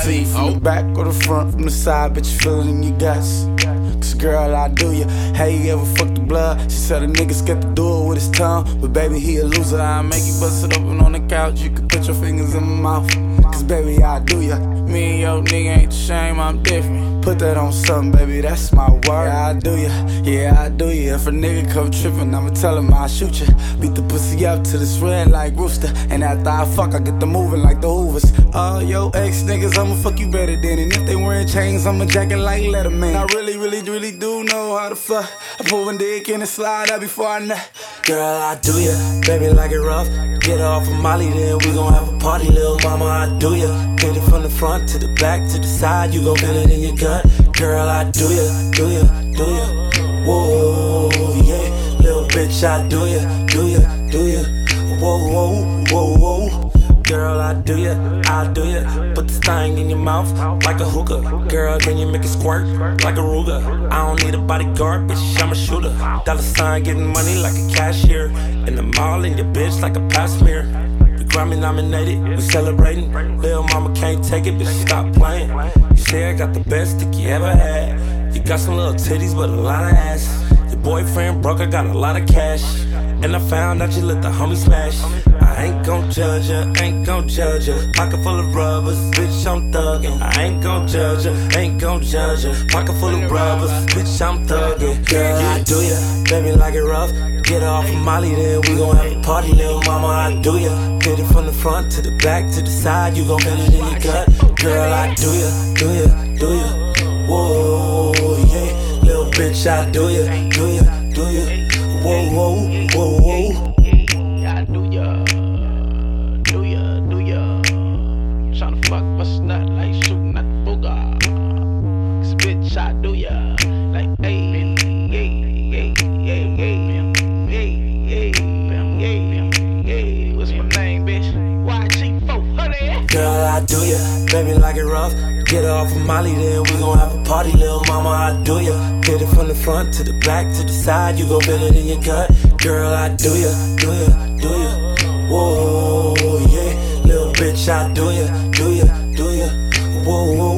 See, from the back or the front, from the side, bitch, you feel it in your guts. Cause girl, I do ya. How you ever fuck the blood? She said a nigga scared to do it with his tongue, but baby, he a loser. I make you bust it open on the couch. You can put your fingers in my mouth. Cause baby, I do ya. Me and your nigga ain't the same, I'm different. Put that on something, baby, that's my word. Yeah, I do ya. Yeah, I do ya. If a nigga come trippin', I'ma tell him I'll shoot ya. Beat the pussy up till it's red like rooster. And after I fuck, I get the moving like the Hoovers. All yo ex niggas, I'ma fuck you better than. And if they wearing chains, I'ma jack it like Letterman. I really do know how to fuck. I put one dick in and slide out before I nut. Girl, I do ya, baby, like it rough. Get off of Molly, then we gon' have a party, lil' mama, I do ya. Get it from the front to the back to the side, you gon' feel it in your gut. Girl, I do ya, do ya, do ya. Whoa, yeah, little bitch, I do ya, do ya, do ya. Whoa, whoa, whoa, whoa. Girl, I do ya, I do ya. Put this thing in your mouth like a hookah. Girl, can you make it squirt like a Ruger? I don't need a bodyguard, bitch, I'm a shooter. Dollar sign getting money like a cashier. In the mall in your bitch like a past mirror. We Grammy nominated, we celebrating. Lil' mama can't take it, bitch, stop playing. You say I got the best dick you ever had. You got some little titties but a lot of ass. Your boyfriend broke, I got a lot of cash. And I found out you let the homie smash. I ain't gon' judge ya, ain't gon' judge ya. Pocket full of rubbers, bitch, I'm thuggin'. I ain't gon' judge ya, ain't gon' judge ya. Pocket full of rubbers, bitch, I'm thuggin'. Girl, I do ya, baby, like it rough. Get off of Molly, then we gon' have a party, lil' mama, I do ya. Get it from the front to the back to the side, you gon' feel it in your gut. Girl, I do ya, do ya, do ya. Whoa, yeah, little bitch, I do ya, do ya, do ya. Whoa, whoa, whoa, whoa. Yeah, I do ya. Tryna fuck bust nut like shooting at the booger. Cause bitch, I do ya. Like, hey, hey, what's my name, bitch? YG400. Girl, I do ya, baby, like it rough. Get off of Molly, then we gon' have a party, lil' mama, I do ya. Get it from the front to the back to the side, you gon' feel it in your gut. Girl, I do ya, do ya, do ya. Whoa, yeah, little bitch, I do ya, do ya, do ya. Whoa, whoa.